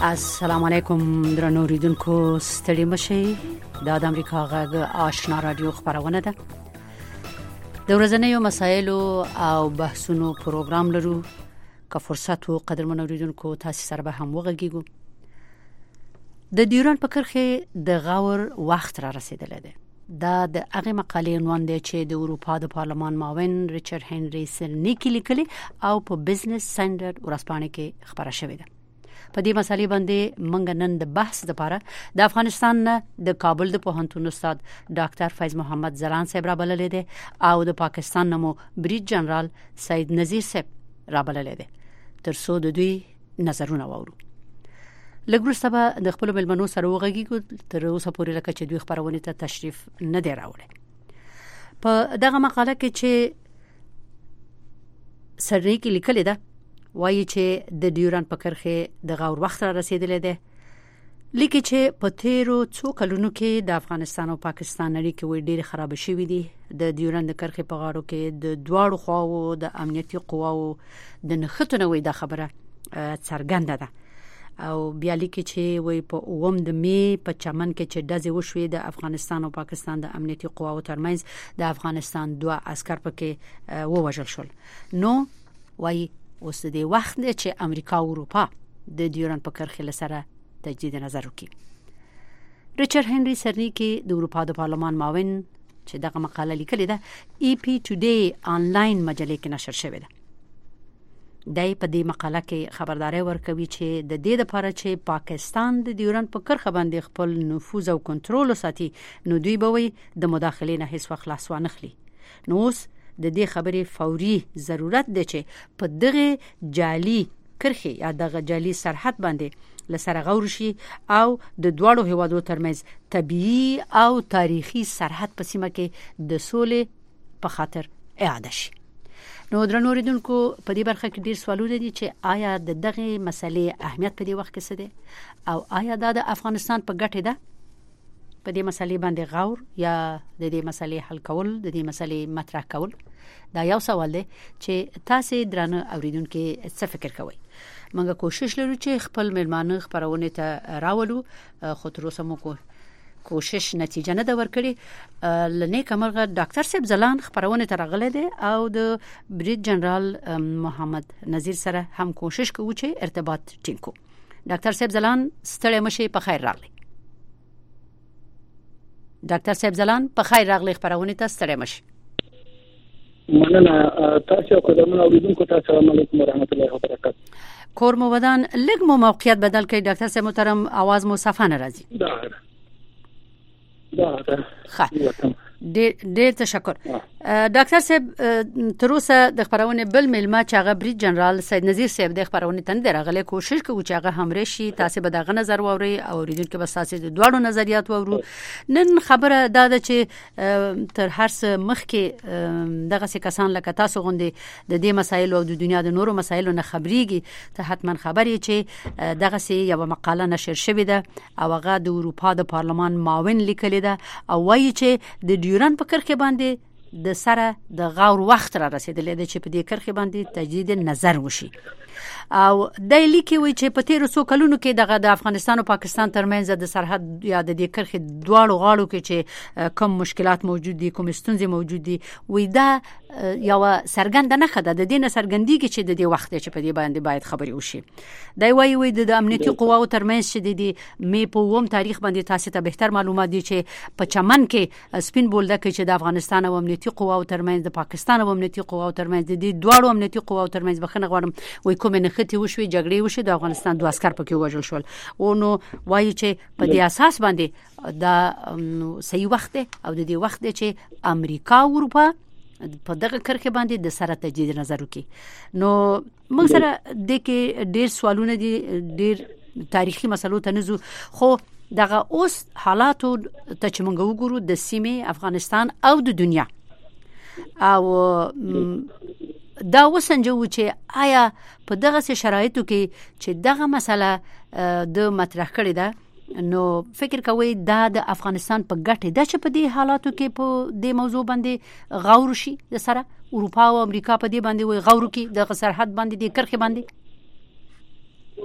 السلام علیکم درنو اوریدونکو، ستړي مشئ. دا د امریکا غږ آشنا رادیو خبرونه ده. د ورځنیو مسایلو او بحثونو پروګرام لرو. که فرصت او قدرمن اوریدونکو تاسو سره به هم وغږیږو. د ډیورنډ په کرښه د غور وخت را رسیدلی دی. دا د هغه مقالې عنوان دی چې د اروپا د پارلمان معاون ریچارډ هنري سرنیکی لیکلی او په بزنس سټنډرډ ورځپاڼه کې خبره شوې ده. په دې مسالې باندې موږ نن د بحث لپاره د افغانستان نه د کابل د پوهنتون استاد ډاکټر فیض محمد زلان صاحب را بللی دی او د پاکستان نمو بریج جنرال سید نذیر صاحب را بللی دی تر څو د دوی نظرونه واورو. لږ وروسته به د خپلو مېلمنو سره وغږیږو، تر اوسه پورې لکه چې دوی خپرونې ته تشریف نه دی راوړی. په دغه مقاله کې چې سرنیکی لیکلې ده وایي چې د ډیورنډ په کرښه د غور وخت را رسیدلی دی. لیکي چې په تیرو څو کلونو کې د افغانستان او پاکستان اړیکې وایي ډېرې خراب شوې دي. د ډیورنډ د کرښې په غاړو کې د دواړو خواو د امنیتي قواو د نښتو نه وایي دا خبره څرګنده ده. او بیا لیکي چې وایي په 9 د می په چمن کې چې ډزې وشوې د افغانستان او پاکستان د امنیتي قواو ترمنځ د افغانستان 2 عسکر پکې ووژل شول. نو وایي اوس د وخت دی چې امریکا او اروپا د ډیورنډ په کرښه لسره تجدید نظر وکړي. ریچارډ هنري سرنیکی د اروپا د پارلمان معاون چې دغه مقاله لیکلې ده ای پی ټوډے آنلاین مجلې کې نشر شوې ده. دای په دې مقاله کې خبرداري ورکوي چې د دې لپاره چې پاکستان د ډیورنډ په کرښه باندې خپل نفوذ او کنټرول وساتي، نو دوی به وي د مداخلې نه هیڅ وخت لاس وانه خلي. نو اوس د دې خبرې فوري ضرورت دی چې په دغه جعلي کرښه یا دغه جعلي سرحد باندې لسره غور شي او د دوړو هیوادو ترمنځ طبيعي او تاریخي سرحد په سیمه کې د سولې په خاطر اعاده شي. نو درنو اوریدونکو، په دې برخه کې ډیر سوالونه دي چې آیا د دغه مسلې اهمیت په دې وخت کې څه دی او آیا دا د افغانستان په ګټه ده په دې مسلې باندې غور یا د دې مسلې حل کول، د دې مسلې مطرح کول. دا یو سوال دی چې تاسو درنه اوریدونکو څه فکر کوئ. موږ کوشش لرو چې خپل مېلمانه خبرونه ته راولو، خو تر اوسه مو کوشش نتیجه نه ده ورکړې. لنیک امرغه ډاکټر صاحب زلان خبرونه ته راغلی دی او د بریج جنرال محمد نذیر سره هم کوشش کوو چې ارتباط ټینګ کړو. ډاکټر صاحب زلان ستړي مشي، په خیر راغلی. ډاکټر صاحب زلان په خیر راغلی، خبرونه ته ستړي مشي. مننه تاسو قدرمن اوریدونکو ته السلام علیکم ورحمت الله وبرکاته. کور مو ودان، لږ مو موقعیت بدل کړئ ډاکټر صاحب محترم، आवाज مو صفه نه راځي. دا ډېر تشکر. ډاکټر صاحب تر اوسه د خبرونه بل ملما چې هغه بریج جنرال سید نذیر صاحب د خبرونه تند راغله، کوشش کوو چې هغه هم راشي، تاسو به دغه نظر واوري او اوریدونکو به تاسو د دوړو نظریات واورو. نن خبره دا ده چې تر هر څه مخکې دغه کسان لکه تاسو غوندي د دې مسایلو او د دنیا د نورو مسایلو نه خبريږي. ته حتما خبرې چې دغه یو مقاله نشر شوې ده او هغه د اروپا د پارلمان معاون لیکلې ده او وایي چې د ډیورنډ په کرښه باندې د سره د غور وخت را رسیدلی دی چې په دې کرښه باندې تجدید نظر وشي. او د لیکي وی چې په تیرو څو کلونو کې د افغانستان او پاکستان ترمنځ د سرحد یا د دې کرښې دواړو غاړو کې چې کوم مشکلات موجود دي، کوم ستونزې موجود دي، وی دا یو سرګند نه خده د دې سرګندګي چې د دې وخت چې په دې باندې باید خبرې وشي. دا وی د امنیتي قواو ترمنځ چې د می په 9 تاریخ باندې تاسو ته بهتر معلومات دي چې په چمن کې سپین بولده کې چې د افغانستان او امنیتي قواو ترمنځ د پاکستان او امنیتي قواو ترمنځ د دې دوړو امنیتي قواو ترمنځ بخنه غواړم وی کومه نختی وشوي، جګړې وشي، د افغانستان 2 عسكر پکې وژل شول. او نو وایي چې په دې اساس باندې دا صحیح وخت دی او د دې وخت دی چې امریکا او اروپا په دغه کرښه باندې د سره تجدید نظر وکړي. نو موږ سره د کې ډېر سوالونه دي، ډېر تاریخي مسلو ته نزو، خو دغه اوس حالاتو ته چې موږ وګورو د سیمې افغانستان او د دنیا او دا وسنجو چې آیا په دغه شرایطو کې چې دغه مسله د مطرح کړې ده، نو فکر کوي دا د افغانستان په ګټه ده چې په دې حالاتو کې په دې موضوع باندې غور شي د سره اروپا او امریکا په دې باندې غور کوي د سرحد باندې د کرخه باندې.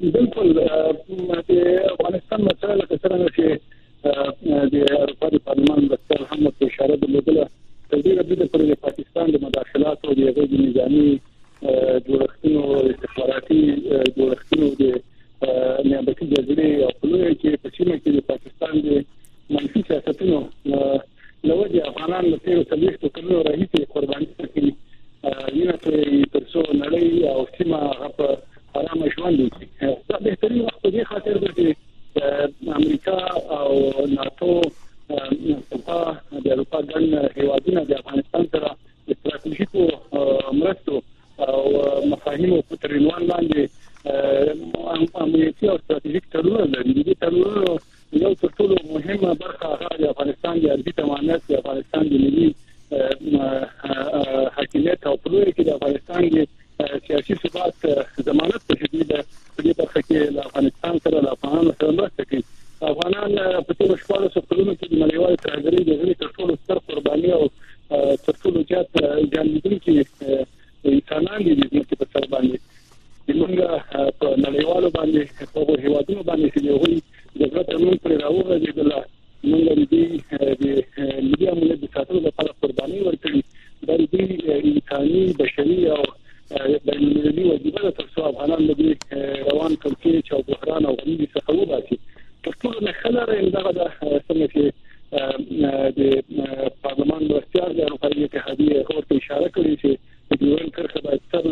بالکل د افغانستان مسله لکه څنګه چې د اروپا د پارلمان د هم اشاره درلودله تر دې وروسته پر پاکستان د مداخلات او د نظامی جوړښتونو استخباراتي جوړښتونو د نیابتي جزیرې او پلوي چې په سیمه کې د پاکستان د منفي سیاستونو لوجه افغانان له تیر تلويستو کلونو راهیسې قرباني کوي یینه تر څو نړۍ او سیمه په آرامه ژوند وکړي. دا بهترین وخت دی خاطر چې امریکا او ناتو د اروپا ګڼ هیوادونه د افغانستان سره استراتیژیکو مرستو او مفاهیمو په ترینوان باندې امنیتي او استراتیژیک تړونونه لري. د تړونونو یو تر ټولو مهمه برخه هغه د افغانستان د ارضي تمامیت د افغانستان د ملي حاکمیت او پلوي کې د افغانستان د سیاسي ثبات ضمانت په شدید په دې برخه کې د افغانستان سره د افغانانو سره مرسته کوي. افغانان په تیر شپږ کلونو کې د نړیوال ترهګرۍ د غړي تر ټولو ستر قرباني او تر ټولو زیات جان لیدونکي انسانان دي چې په سر باندې موږ په نړیوالو باندې په هیوادونو باندې چې دوی د غوښتنو پر راوغلي د موږ د ملي امنیت د ساتلو لپاره قرباني ورکړي. دا د انساني بشري او بین‌المللي واجبات تر څو افغانان د روان کړکېچ او بحران او غلي څخه وباسي. تر ټولو نه خلاره دغه د څنګه چې د پارلمان د اختیار د اروپایي اتحادیې ورته اشاره کړې چې د ډیورن کرښه باید سره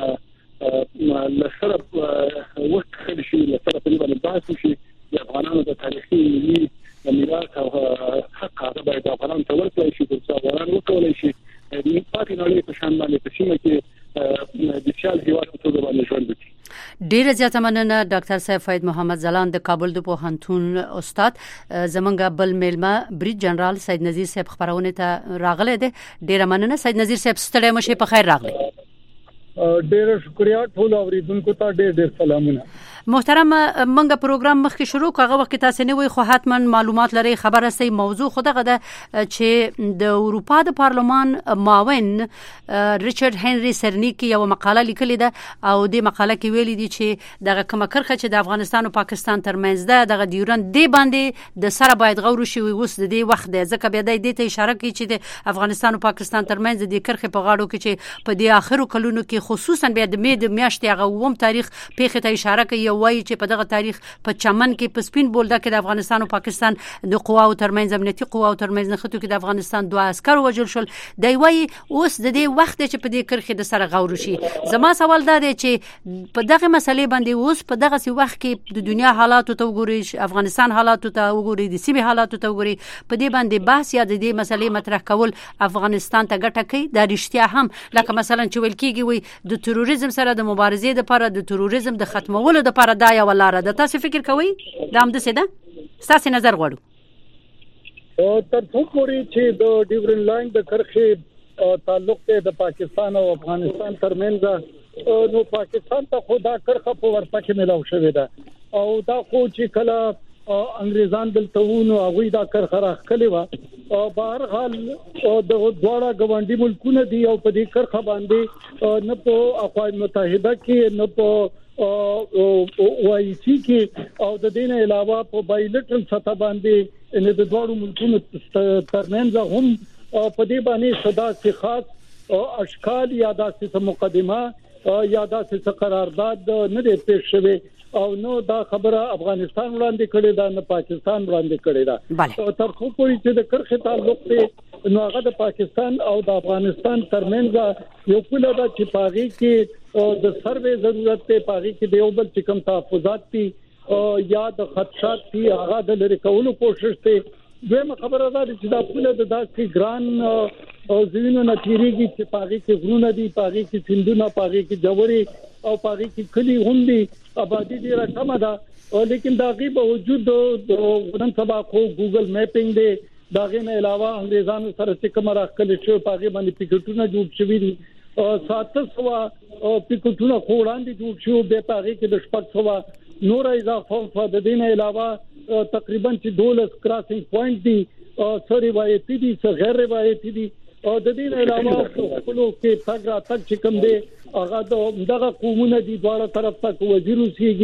لسره وخت خل شي لسره په باندې بحث شي. د افغانانو د تاریخي ملي میراث او حق هغه باید افغانانو ته ورکړل شي تر څو افغانان وکولای شي د پاتې نړۍ په شان باندې په سیمه کې د شال هیواد په توګه باندې ژوند وکړي. ډیره زیاته مننه ډاکټر صاحب فاید محمد ځلاند د کابل د پوهنتون استاد. زمونږ بل میلمه بریټ جنرال سید نذیر صاحب خبرونه ته راغله ده. ډیره مننه سید نذیر صاحب ستړي مشه په خیر راغلی. ډیره شکریا ټول اوریدونکو ته ډیر سلامونه. محترم منګه پروګرام مخکې شروع کاغه وخت تاسو نه وي خو حتما معلومات لري خبره سي موضوع خدغه ده چې د اروپا د پارلمان معاون ریچارډ هنري سرنیکی یو مقاله لیکلې ده او د مقاله کې ویلي دي چې دغه کومه کرخه چې د افغانستان او پاکستان ترمنځ ده دغه ډیورن دی باندې د سره باید غور شي اوس د دې وخت ده ځکه بیا د دې ته اشاره کوي چې د افغانستان او پاکستان ترمنځ د کرخه په غاړو کې چې په دې اخرو کلونو کې خصوصا بیا د میاشتې هغه ووم تاریخ پیښه ته اشاره کوي وایي چې په دغه تاریخ په چمن کې په سپین بولده کې د افغانستان او پاکستان د قواو ترمنځ امنیتي قواو ترمنځ نښتو کې د افغانستان دوه عسكر وژل شل. دی وایي اوس د دې وخت چې په دې کرخه د سره غور شي. زما سوال دا دی چې په دغه مسلې باندې اوس په دغه وخت کې د دنیا حالات ته وګورئ، افغانستان حالات ته وګورئ، د سیمه حالات ته وګورئ، په دې باندې بحث یا د دې مسلې مطرح کول افغانستان ته ګټه کوي. دا رښتیا هم لکه مثلا چې ویل کېږي وي د تروریزم سره د مبارزې لپاره د تروریزم د ختمولو لپاره دا یو لاره ده. تاسو فکر کوئ دا هم څه ده؟ تاسو نظر غواړو. تر څو پورې چې د ډیورن لاین د کرښې تعلق ته د پاکستان او افغانستان ترمنځ نو پاکستان ته خدا کرخه په ورته کې ملاو شوې ده او دا خو چې کله انګريزان دلته وونو هغه دا کرخه راخلې و بهر حال د دوړه غونډي ملکونه دي او په دې کرخه باندې نه په اقوام متحده کې نه په وایي چې او د دین علاوه په بایلټرل سطح باندې ان د دوړو ملکونو ترمنځ هم په دې باندې صدا سي خاص اشکال یا داسې مقدمه یا داسې قرارداد نه دی پیښ شوی او نو دا خبره افغانستان وړاندې کړې ده نه پاکستان وړاندې کړې ده. تر څو پورې چې د کرخې تعلق ته نو هغه د پاکستان او د افغانستان ترمنځ یو کله دا چې پاغي کې د سروې ضرورت ته پاغي کې د یو بل چې کوم تحفظات دي یا د خدشات دي هغه د لری کولو کوشش ته دویمه خبره ده چې دا کله د داسې ګران زینو نتیریږي چې پاغي کې غرونه دي پاغي کې سندونه پاغي کې جوړي او پاغي کې کلی غوندي آبادی ډیره کمه ده لیکن دا غي به وجود د ودان سبا خو ګوګل میپینګ دی دا غي نه علاوه انګريزانو سره چې کوم راخلې شو پاغي باندې پکټونه جوړ شوي دي 700 پکټونه خوړاندې جوړ شو به پاغي کې د شپږ سوا نور اضافه د دین علاوه تقریبا چې 12 کراسینګ پوینټ دي سره روایتي دي څه غیر روایتي دي او د دین علاوه خپلو کې تګ چې کوم دي هغه دغه قومونه دي دواړه طرف ته وزیر اوسېږي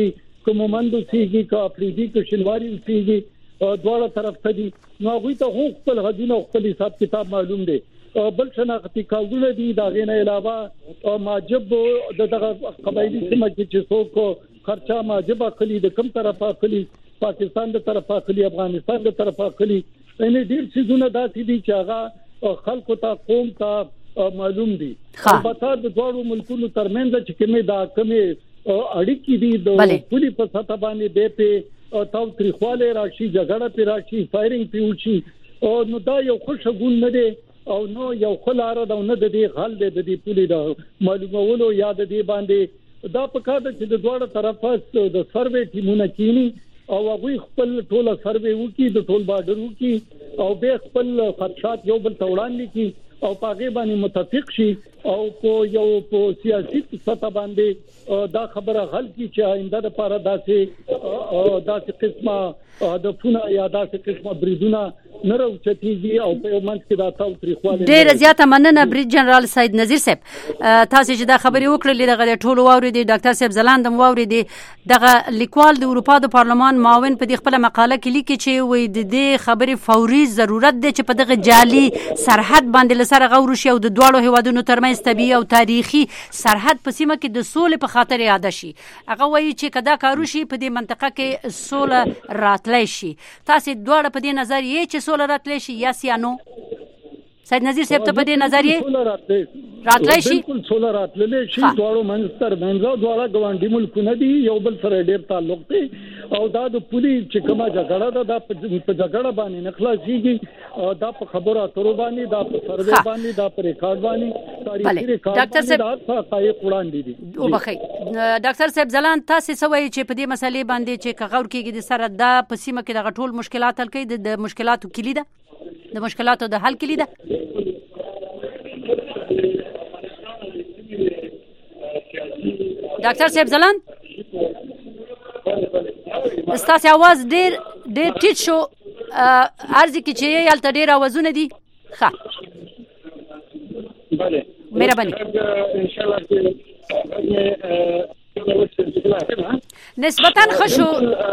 کومند سیږي کا افریدي کا شنواری سیږي دواړه طرف ته دي نو غوي ته خپل غدونه خپل حساب کتاب معلوم دي بل شناختی کاغذونه دي دا غینه علاوه ماجب دغه قبایلی سیمه چې څوک خرچه ماجب اخلي د کوم طرفه اخلي پاکستان د طرفه اخلي افغانستان د طرفه اخلي ان ډیر څه نه داسې دي چې هغه خلکو ته قوم ته معلوم دي البته د دوه ملکونو ترمنځ چې کومه دا کومه اړیکې دي د پولی په سطح باندې به په تاو تریخواله راشي جګړه پی راشي فایرینګ پی وشي نو دا یو خوشګون نه دی او نو یو خلاره دا نه د دې حل د دې پولی دا معلومولو یاد دی باندې دا په کار چې د دوه طرفه د سروې ټیمونه کینی او هغه خپل ټول سروې وکي د ټول بارډر وکي او به خپل خدشات یو بل توړاندې کی او پاګې باندې متفق شي او په یو په سیاسي سطح باندې دا خبره حل کی چې آینده لپاره داسې قسمه د فونه یا داسې قسمه بریدونه نه راوچتيږي او په منځ کې دا تاو تاریخواله ډېر زیاته مننه برید جنرال سید نذیر صاحب تاسو چې دا خبري وکړلې دغه ټولو واورېدي ډاکټر صاحب زلاندم واورېدي دغه لیکوال د اروپا د پارلمان معاون په دې خپل مقاله کې لیکي چې وې د دې خبري فوري ضرورت دی چې په دغه جالي سرحد باندې لسره غور شي او د دوه هیوادونو ترمنځ طبيعي او تاریخي سرحد په سیمه کې د سولې په خاطر یاد شي هغه وایي چې کدا کارو شي په دې منطقه کې سوله راتلای شي تاسو دوه په دې نظر یې چې سوله راتلای شي یا سیانو سید نذیر صاحب ته په دې نظر یې راتلای شي بالکل سوله راتللی شي دوه منځتر منځو دوه ګوانډي ملکونه دي یو بل سره ډېر تعلق دی او دا د پولی چې کومه جګړه ده په جګړه باندې نه خلاصيږي دا په خبرو اترو باندې دا په سروې باندې دا په ریکارډ باندې تاریخي ریکارډ باندې دا حقایق وړاندې دي او بخي ډاکټر صاحب زلان تاسو سوي چې په دې مسلې باندې چې کغور کېږي د سره دا په سیمه کې د غټول مشکلات حل کوي د مشکلاتو کلی ده د مشکلاتو د حل کلی ده ډاکټر صاحب زلان استاسي आवाज ډېر ټیټ شو ارزي کې چې یالته ډېر आवाजونه دي ښه بله مهرباني ان شاء الله نسبتاً خشو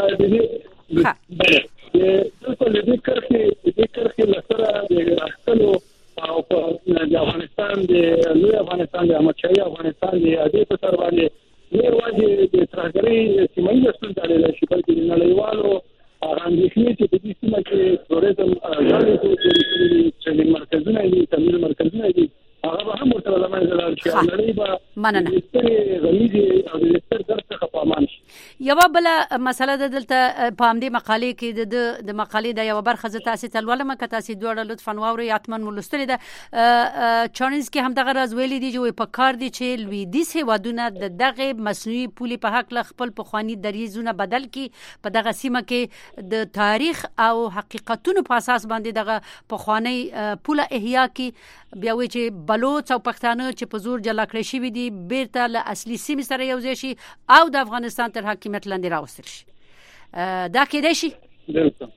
ها بله بالکل دې کرخي لسره د اخلو او د افغانستان د لوی افغانستان د امچای افغانستان د ادي په سر باندې نه واجب د ترګري سیمه ستونزه لري چې بلکې د نړیوالو اندېښنې چې د دې سیمه کې توريزم غاړي چې مرکزونه دي تمویل مرکزونه دي هغه هم ورته لمنځه لاړ شي نړۍ به مننه غنیږي او د ستر درڅخه پامان شي یو بل مسله د دلته په همدې مقالې کې د مقالې د یو برخه ز تاسو تلولم که تاسو دوړه لطفا واوري اتمن ملستری ده چانز کې هم دغه راز ویلي دي چې په کار دي چې لویدیس هیوادونه د دغه مصنوعي پولي په حق ل خپل پخوانی دریزونه بدل کی په دغه سیمه کې د تاریخ او حقیقتونو په اساس باندې دغه پخوانی پوله احیا کی بیا وی چې بلوچ او پښتانه چې په زور جلا کړی شي دي بیرته له اصلي سیمې سره یوځای شي او د افغانستان تر حاکمیت لاندې راوستل شي دا کېدای شي بالکل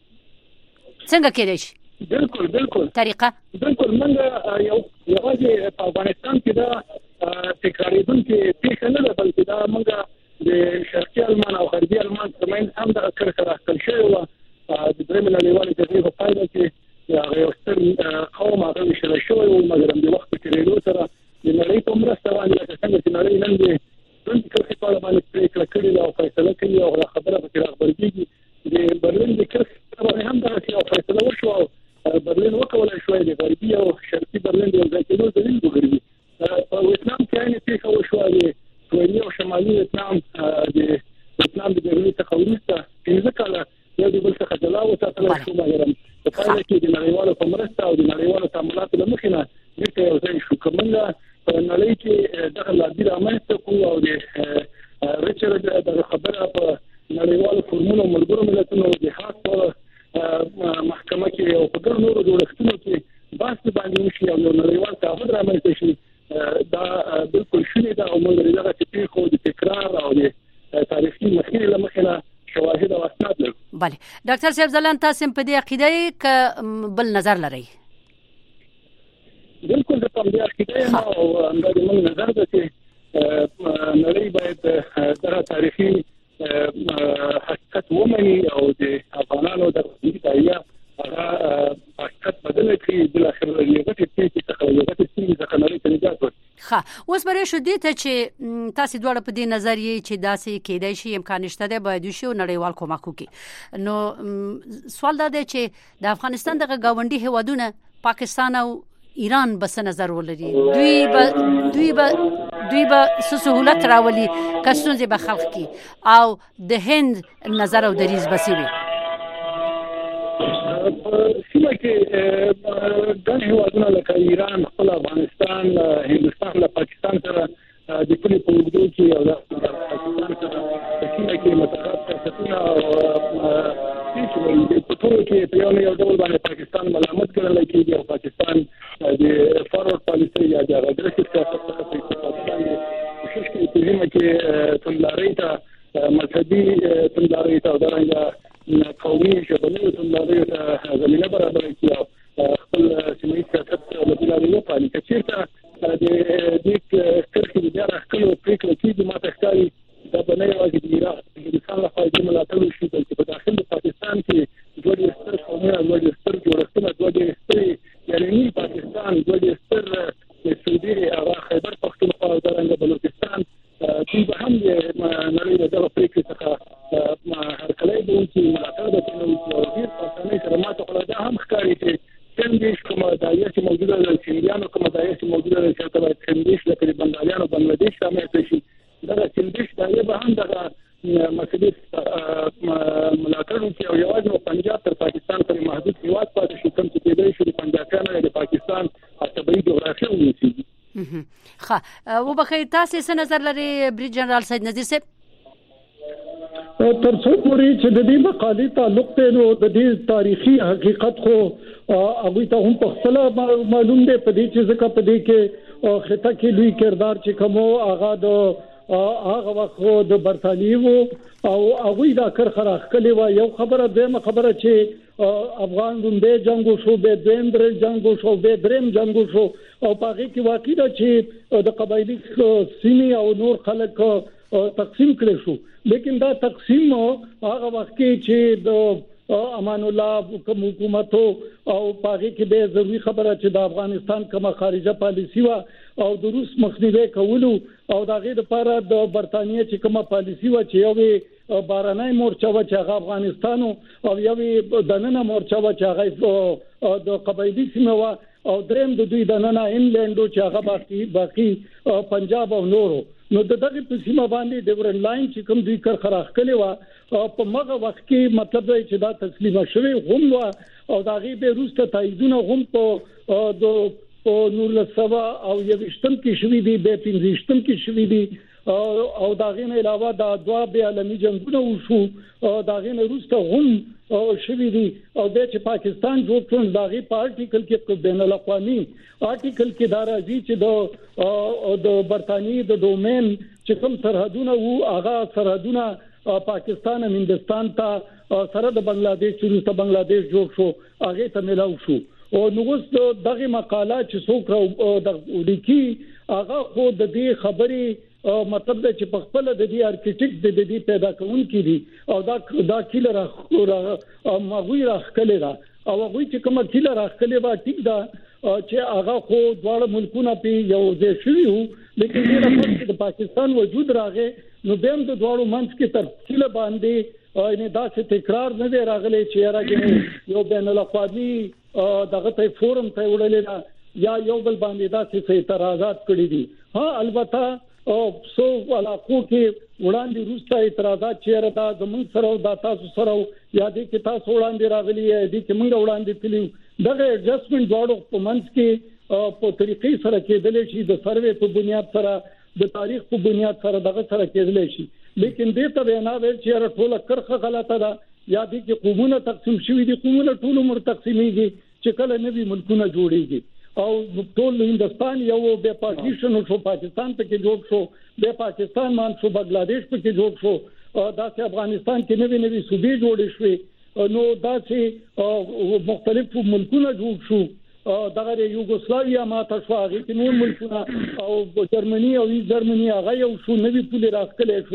څنګه کېدای شي بالکل طریقه بالکل موږ یو په افغانستان کې دا تکراریدونکې پیښه نه ده بلکې دا موږ د شرقي المان او غربي المان ترمنځ هم د کرکه راخل شوی و د درېم نړیوالې جګړې په پایله کې هغه یو ستر قوم هغه وشل شوی و مګر د وخت په تیریدو سره د نړۍ په مرسته باندې څنګه چې نړۍ نن د کرکې په اړه باندې پریکړه کړې او فیصله کړې او خبره به تر خبرېږي د برلین د کرکې باندې هم دا چې فیصله وشو برلین وکولای شو د غربي او شرقي برلین د ځای کېدو دلیل وګرځي په ویتنام کې یې پیښه وشو د سویلي او شمالي ویتنام د ویتنام د جګړې څخه وروسته پنځه کاله یو د بل څخه جلا وساتل شو مګر په پایله کې د نړیوالو په مرسته او د نړیوالو تعاملاتو له مخې نه دغه یو ځای شو کومه په نړۍ کې دغه لابي رامنځته کوو او د ریچارډ دغه خبره په نړیوالو فورمونو ملګرو ملتونو د خاص محکمه کې او په ګڼو نورو جوړښتونو کې بحث باندې وشي او نړیوال تعهد رامنځته شي دا بالکل شونې ده او موږ دغه تفکر د تکرار او د تاریخي مخینه له مخې نه شواهد او اسناد لرو. بله ډاکټر صاحب زلان تاسو په دې عقیده کې بل نظر لرئ؟ بالکل د دې عقیده او د موږ نظر ده چې نړۍ باید دغه تاریخي حقیقت ومني او د افغانانو د دایره هغه حقیقت بدل کړي د اخر یو څه څه یو څه څه نړۍ ته نجات ورکړي. ښه اوس برې شو دي ته چې تاسو دواړه په دې نظریه چې داسې کېدای شي امکان نشته ده باید شي نړیوال کومک وکړي. نو سوال دا دی چې د افغانستان د گاونډي هیوادونه پاکستان او ایران بس نظر ولري دوی به سہولت راولي کسونځ به خلق کی او د هند نظر او دریز بسوي سیمه کې د هیوادونو لکه ایران خپل افغانستان هندستان له پاکستان سره د کلی په وګړو کې او د پاکستان سره سیمه کې متخصص ستونه چې په ټول کې یو ډول باندې پاکستان ملامت کړل کېږي او پاکستان د فارورډ پالیسي یا د اګریسیو سیاست څخه په استفاده باندې کوشش کوي چې سیمه کې تندلاري ته مذهبي تندلاري ته درنګ قومي شبني تندلاري ته زمينه برابر کړي خپل سیمه سیاست له بلاري په اړه چې د دې کرکې د راخلو پریکړه کېږي ماته ښکاري دا به نه یوازې د ایران د انسان لپاره د ملاتړ شي بلکې په داخل د پاکستان کې دوه ستر قومونه دوه ستر جوړښتونه دوه ستر یعنی پاکستان دوه ستر سعودي او خیبر پختونخوا او درنګ بلوچستان چې به هم نړۍ د دغه پریکړې څخه هرکلی به وکړي ملاتړ به کوي او ډېر په اسانۍ سره ماته خو دا هم ښکاري چې څنګه کومه دایره چې موجوده ده چینیانو کومه دایره چې موجوده ده چې تبع چندیش لکه بنگالیانو بنگلاديش شامل شي دا چندیش دایره به هم دغه مسلې ملاتړ کوي او یوازې پنجاب تر پاکستان پورې محدود هیواد پاتې شي کوم چې کېدای شي د پنجابیانو د پاکستان طبيعي جغرافیه ونیسي. ښه وبخښئ تاسو څه نظر لري بریګ جنرال سید نذیر صاحب؟ تر څو پورې چې د دې مقالې تعلق ته نو د دې تاریخي حقیقت خو هغه ته هم په خپل معلوم دی په دې چې ځکه په دې کې خطه کې لوی کردار چې کوم هغه وخت د برتانیې او هغه دا کرخه راخلې و یو خبره دیمه خبره چې افغان لومړی جنگ شو به دویم جنگ شو به دریم جنگ شو او پاره کې واقع ده چې د قبایلی سیمې او نور خلک تقسیم کړي شو لیکن دا تقسیم هغه وخت کې چې د امان الله حکومت او پاره کې به ضروری خبره چې د افغانستان کومه خارجه پالیسی و او د روس مخنیوي کولو او دغه لپاره د برتانیې چې کومه پالیسی و چې یو بارنای مورچه و چې هغه افغانستان او یو دننه مورچه و چې هغه د قبایلی سیمه و او دریم د دوی دننه انلند چې هغه باقي پنجاب او نورو نو دغه په سیمه باندې د ورن لاین چې کوم دوی کار خراخ کړي و په مغه وخت کې مطلب دی چې دا تسلیم شوی هم و او دغه به روسته تاییدونه هم په د نور لسوا او یوشتم کې شوی دی به 15 کې شوی دی او دغه نه علاوه د دوا به عالمي جنگونه وشو دغه نه روسته هم شوی دی او د پاکستان جوړ کړل دغه پارټیکل کې بین الاقوامي آرټیکل کې دا راځي چې د برتانیې د ډومین چې کوم سرحدونه وو هغه سرحدونه پاکستان او هندستان ته سره د بنگلاديش چیرته بنگلاديش جوړ شو هغه ته ملاو شو او نو دغه مقاله چې څوک د لیکي هغه خو د دې خبرې مطلب چې په خپل د دې ارکیټیکټ د دې پیدا کوونکې دي او دا کیلر مغوی راخلې دا او هغه چې کومه کیلر راخلې وا ټیک دا چې هغه خو دواړه ملکونه په یو ځای شوي وو لیکن ډیره د پاکستان وجود راغې نو دیم د دواړو منځ کې ترتیب باندې نه دا چې تکرار نه دی راغلی چې راګنه یو بین الاقوامي دغه ته فورم ته وړلې یا یو بل باندې دا چې اعتراضات کړي دي ها البته او سو علاقو کې وړاندې روسته اعتراضات چې را زمون سره د تاسو سره یا دې کې تاسو وړاندې راغلي دي چې موږ وړاندې تلو دغه ایڈجسټمنټ دواړو په منځ کې په طریقې سره کېدل شي د سروې په بنیاد سره د تاریخ په بنیاد سره دغه سره کېدل شي لیکن دې ته نه ویل چې ټول کرخه غلطه ده یا دې کې قومونه تقسیم شوي دي قومونه ټول عمر تقسیمېږي چې کله نوي ملکونه جوړيږي او ټول هندستان یو به پاکستان شو پاکستان ته کې جوړ شو به پاکستان مان شو بنگلاديش په کې جوړ شو دا چې افغانستان کې نوي صوبې جوړې شوې نو دا چې مختلف ملکونه جوړ شو دغه یوګوسلاویا ماته شو هغه کې نور ملکونه او جرمني او جرمني هغه یو شو نوي پولې راخلې شوې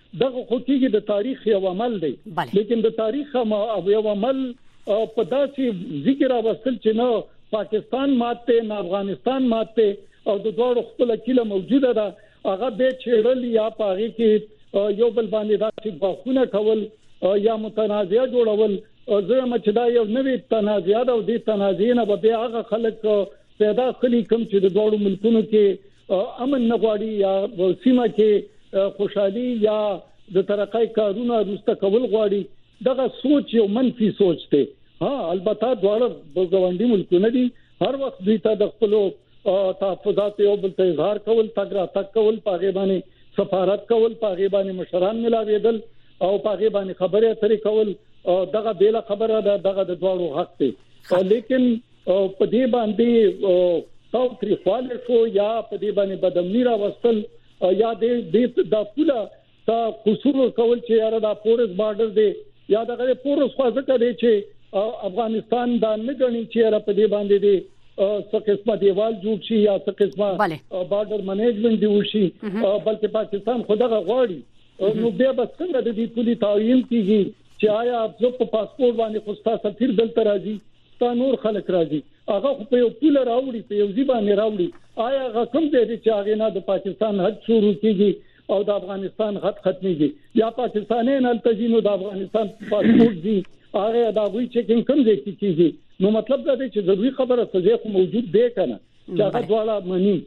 دغه خو کېږي د تاریخ یو عمل دی لیکن د تاریخ یو عمل په داسې ذکر اوستل چې نه پاکستان ماته نه افغانستان ماته او د دوه خپل کله موجوده ده هغه به چیرل یا پاره کې یو بل باندې داسې باخونه کول یا متنازعه جوړول زه چې دا یو نوې تنازعه او د تنازعې نه به هغه خلک پیدا کړي کوم چې د دوه ملکونو کې امن نه غواړي یا سیمه کې خوشحالي یا د ترقۍ کارونه روسته کول غواړي دغه سوچ یو منفي سوچ دی البته دوه ګاونډي ملکونه دي هر وخت دوی ته د خپل تحفظات یو بل ته اظهار کول تک کول پاغه باندې سفارت کول پاغه باندې مشران ملاویدل او پاغه باندې خبره اترې کول دغه بیل خبره دغه د دوه حق دی لیکن په دې باندې تاسو خپل شو یا په دې باندې بدمنی راوستل یا د پوله تا قصور کول چې یاره دا پورس بارډر دی یا دغه پورس خوازه کوي چې افغانستان دا نه غني چې په دې باندې دی څه قسمه دیوال جوړ شي یا څه قسمه بارډر منیجمنت دی وشي بلکې پاکستان خدغه غواړي نو بیا بس څنګه د دې پولی تعین کیږي چې آیا په پاسپورت باندې خوستا سفیر دلته راځي تا نور خلک راځي هغه په یو پول راوړي په یو ځبانه راوړي آیا هغه کوم دی چې هغه نه د پاکستان حد شروع کیږي او د افغانستان حد ختميږي یا پاکستانین التجینو د افغانستان پاسپورت دی هغه دا وی چیکینګ کوم دی کیږي نو مطلب دا دی چې ضروري خبره څه خو موجود دی کنه چې هغه دواړه مني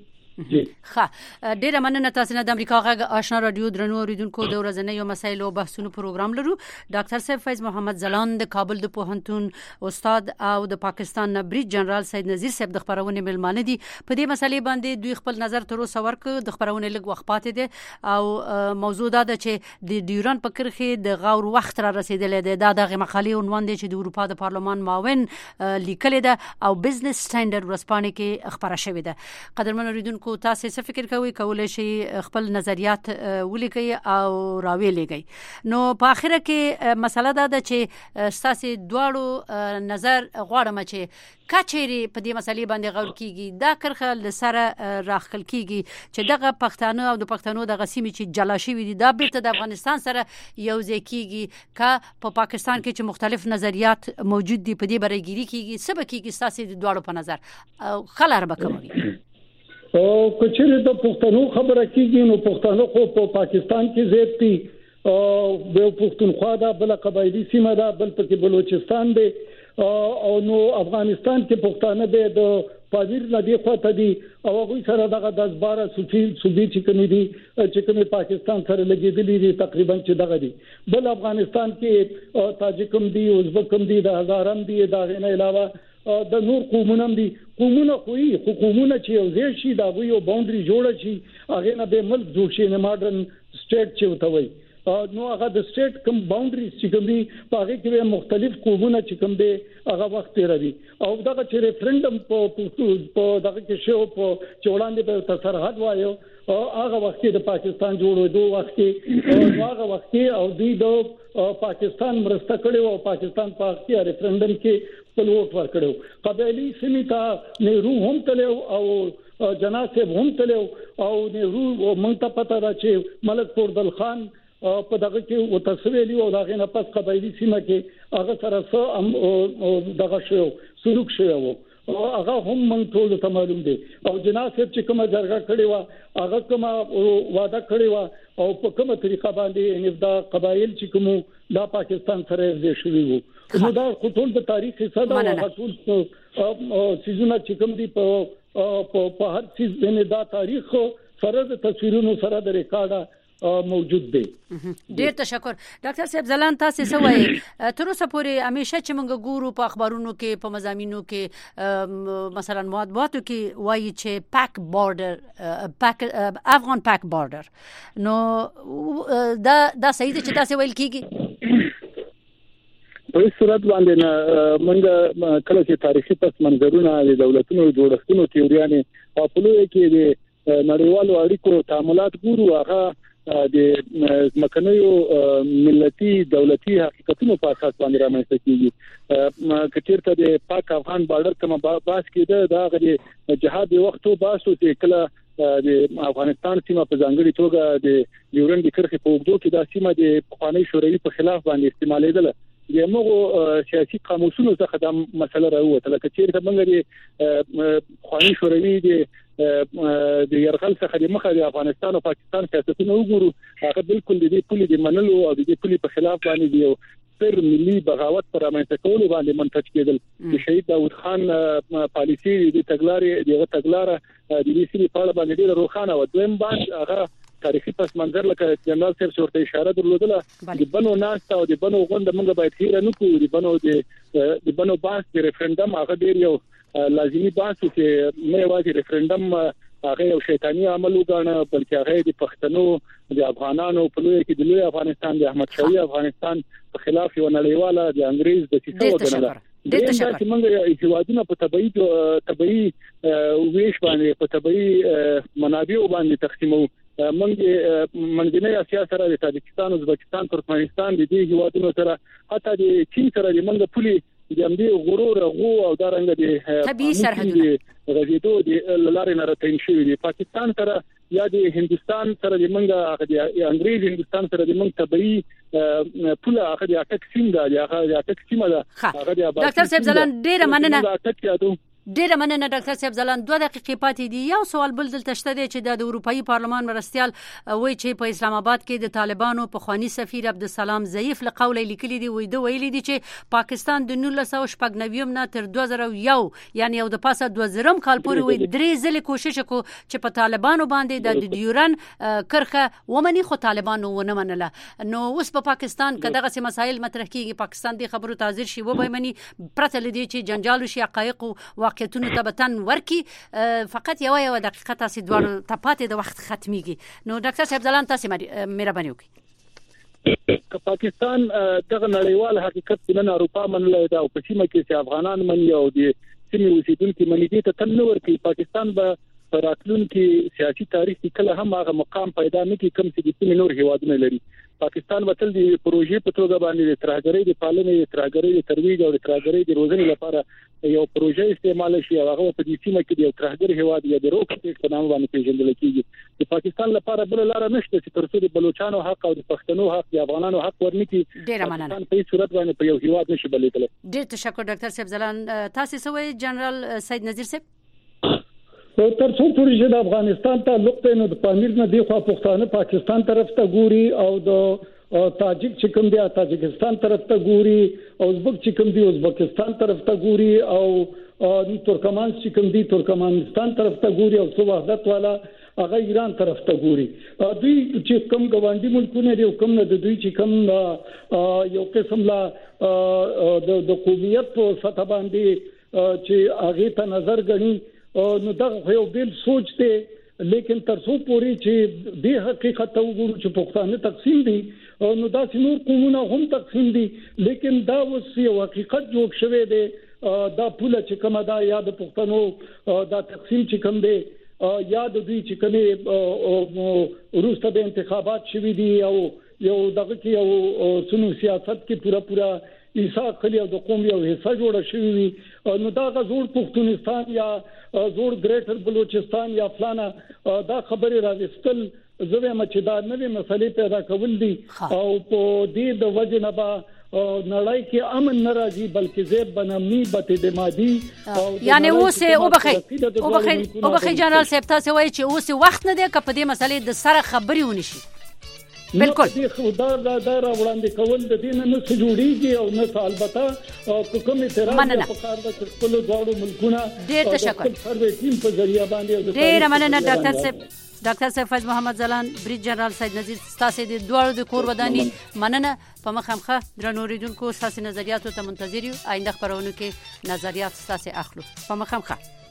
ښه ډیره مننه تاسو نه د امریکا غږ آشنا رادیو درنو اوریدونکو د ورځنیو مسایلو بحثونو پروګرام لرو ډاکټر صاحب فیض محمد زلان د کابل د پوهنتون استاد او د پاکستان بریج جنرال سید نذیر صاحب د خبرونه ملمانه دي په دې مسلې باندې دوی خپل نظر تر اوسه ورکړ د خبرونه لږ وخت پاتې دي او موضوع دا ده چې د ډیوران په کرخه د غور وخت را رسیدلې ده دغه مقالې عنوان دی چې د اروپا د پارلمان معاون لیکل ده او بزنس سټانډرډ ورسپانې کې خبره شوې ده قدرمن اوریدونکو کو تاسو څه فکر کوئ کولای شي خپل نظریات ولیکي او راویلېږي نو په اخره کې مسله دا ده چې تاسو دواړو نظر غواړم چې کچېری په دې مسلې باندې غور کیږي دا کرخه لسره راخل کیږي چې دغه پښتانه او د پښتنو د غسیمې چې جلاشي وي دا بیرته د افغانستان سره یو ځای کیږي که په پاکستان کې چې مختلف نظریات موجود دي په دې باره ګیری کیږي سبا کیږي تاسو د دواړو په نظر خلار بکوي او کچېره د پښتنو خبره کیږي نو پښتنو خو په پاکستان کې زیاتي او د پښتونخوا د بل قبایلی سیمه ده بل پکې بلوچستان دی او نو افغانستان کې پښتانه د پاویر ندی خواته دي او هغه سره دغه 10-12 صوبې چې کومې دي چې کومې پاکستان سره لګېدلې دي تقریبا چې دغه دي بل افغانستان کې تاجکم دي ازبکم دي د هزارم دي دا غنه علاوه د نور قومونه دي قومونه خوې حکومتونه چې یو ځای شي دا یو باونډري جوړ شي هغه نه به ملک جوړ شي نه ماډرن سټیټ چې وتوي نو هغه د سټیټ کوم باونډري چې کوم دي هغه کې مختلف قومونه چې کوم دي هغه وخت راوي او دا چې ریفرندم په دغه کې شو په چولاندې په سرحد وایو هغه وخت د پاکستان جوړېدو وخت کې هغه وخت او دوی د پاکستان مرسته کړو او پاکستان په کې ریفرندم کې په ووټ ورکړو قبایلی سیمه نهرو هم تلو او جناسب هم تلو او نهرو مونږ ته پته ده چې ملک فردل خان په دغه کې وتسویلی او دغه نه پس قبایلی سیمه کې هغه سره څه دغه شو سلوک شو هغه هم مونږ ټول ته معلوم دي او جناسب چې کومه جرګه کړې و هغه کومه وعده کړې و او په کومه طریقه باندې ان دا قبایل چې کوم دا پاکستان سره یې شوی وو نو دا ټول د تاریخ حصہ دا ټول سيزونه چې کوم دي په هر څه باندې دا تاریخ سره د تصویرونو سره د ریکارډ موجود دی. ډیر تشکر ډاکټر صاحب زلان تاسو څه وایي تر اوسه پورې همیشه چې موږ ګورو په اخبارونو کې په مضامینو کې مثلا مطبوعاتو کې وایي چې پاک بارډر افغان پاک بارډر نو دا صحیح ده چې تاسو ویل کیږي په صورت باندې نه موږ کله چې تاریخي پس منظرونه د دولتونو جوړښتونو تیوریانه او په لوی کې د نړیوالو اړیکو تعاملات ګورو هغه د مکنیو ملتي دولتي حقیقتونو په اساس باندې رامنځته کیږي کچیرته د پاک افغان بارډر کومه باس کېده دا غوړي جهاد وختو باسو چې کله د افغانستان سیمه په ځانګړي توګه د ډیورند کرښې په اوږدو کې د سیمه د پخوانی شوروي په خلاف باندې استعمالېدل د موږ سیاسي قاموسونو څخه د مسله راوته لکه چیرته موږ د پخوانی شوروي د يرغل څخه د مخه د افغانستان او پاکستان سیاستونه وګورو هغه بالکل د دې پولي د منلو او د دې پولي په خلاف باندې یو پر ملي بغاوت پر امنیت کولو باندې منتج کېدل د شهید داود خان پالیسي د تګلارې د دې سری په اړه باندې ډېر روښانه و دویم باندې هغه تاریخي پس منظر لکه جنرال صاحب ورته اشاره درلودله د بنو ناست او د بنو غونډه موږ باید هیر نه کوو د بنو باس د ریفرندم هغه ډیر یو لازمي باس چې نه یوازې ریفرندم هغه یو شیطانی عمل وګڼه بلکې هغه د پښتنو د افغانانو په لوی کې د لوی افغانستان د احمد شاهي افغانستان په خلاف یو نړیواله د انګريز د سیستم وګڼله د تشکر موږ هیوادونه په طبيعي ویش باندې په طبيعي منابع باندې تقسیمو منځنۍ اسیا سره د تاجکستان ازبکستان ترکمنستان د دې هیوادونو سره حتی د چین سره د منځ پولي د امدې غرور غو او دارنګ د طبيعي سرحدونه غږیدو د لارې نه راټین شوی دی پاکستان سره یا د هندستان سره د منځ د انګريز هندستان سره د منځ طبيعي پوله هغه د اټک سیم ده هغه د اټک سیم ده هغه د ډاکټر صاحب زلان ډیره مننه ډیره مننه ډاکټر صاحب زلان 2 دقیقې پاتې دي یو سوال بل دلته شته دی چې د اروپאי پارلمان مرستيال وایي چې په اسلام آباد کې د طالبانو په خواني سفیر عبدالسلام ضعیف له قوله لیکلي دی وایي د ویلي دي چې پاکستان د 1999 نه تر 2001 یعنی یو د پاسه 2000 کال پورې وایي درې ځله کوشش وکړو چې په طالبانو باندې د ډیورن کرخه ومني خو طالبانو ونه منله نو اوس په پاکستان کداغه سي مسایل مطرح کیږي پاکستان د خبرو تاثیر شي و به مني پرته لدی چې جنجال شي حقایق واقعیتونه تبتن ورکی فقط یو دقیقه تاسو دوه تپاتې د وخت ختميږي نو ډاکټر صاحب زلان تاسو مهرباني وکړئ پاکستان دغه نړیوال حقیقت د اروپا منلای دا او په سیمه کې چې افغانان من یو دي سیمه اوسیدونکو منې دي ته تنور کې پاکستان به راتلون کې سیاسي تاریخ کې کله هم هغه مقام پیدا نه کی کم چې د سیمه نور هیوادونه لري پاکستان وتل د پروژې په توګه باندې د ترهګرۍ د پالنې د ترهګرۍ د ترویج او د ترهګرۍ د روزنې لپاره یو پروژې استعمال شي هغه په دې سیمه کې د ترهګر هیواد یا د روکټ په نام باندې پیژندل کیږي د پاکستان لپاره بل لار نشته چې ترڅو د بلوچستان حق او د پښتنو حق د افغانانو حق ورنکي ډیر مننه په صورت باندې په یو هیواد نشي بلیدل ډیر تشکر ډاکټر صاحب زلان تاسو سوي جنرال سید نذیر صاحب تر څو پورې د افغانستان تعلق ته نو د پامیر نه دی خو پښتانه پاکستان طرف ته ګوري او د تاجک چې کوم دی تاجکستان طرف ته ګوري او ازبک چې کوم دی ازبکستان طرف ته ګوري او ترکمان چې کوم دی ترکمنستان طرف ته ګوري او څو وحدت والا هغه ایران طرف ته ګوري دوی چې کوم ګوانډي ملکونه دی کوم نه دوی چې کوم یو قسم لا د قومیت په سطح باندې چې هغه ته نظر غني نو دا یو بل سوچ دی لیکن تر څو پوري چې د حقیقت وګورو چې پښتانه تقسیم دي نو دا نور قومونه هم تقسیم دي لیکن دا اوس یو حقیقت جوړ شوی دی دا پوله چې کومه دا یا د پښتنو دا تقسیم چې کوم دی یا د دوی چې کومه وروسته د انتخابات شوي دي او یو دغه کې یو سنو سیاست کې پورا عیسا کلی او د قوم یو حصہ جوړ شوی نو دا غزور پښتونستان یا زور ګریټر بلوچستان یا فلانا دا خبره راوستل زوی مچدا نوې مسلې پیدا کول دي او په دې د وجه نه با نړۍ کې امن ناراضي بلکې زیب بنامي بته د مادي یعنی اوسه او بخي جنرال صاحب تاسو وایي چې اوسه وخت نه دی که په دې مسلې د سره خبري ونشي بالکل دې خدا دا وړاندې کول د دین نه جوړیږي او نه البته کوم اعتراض په کار د خپل دوړو ملکونه ډېر تشکر سروې ټیم په ذریعہ باندې ډېر مننه ډاکټر صاحب فیض محمد زلان بریج جنرال سید نذیر تاسو د دوړو د کور ودانی مننه په مخامخه درنو ریډونکو تاسو نظریاتو ته منتظر یو آینده خبرونه کې نظریات تاسو اخلو په مخامخه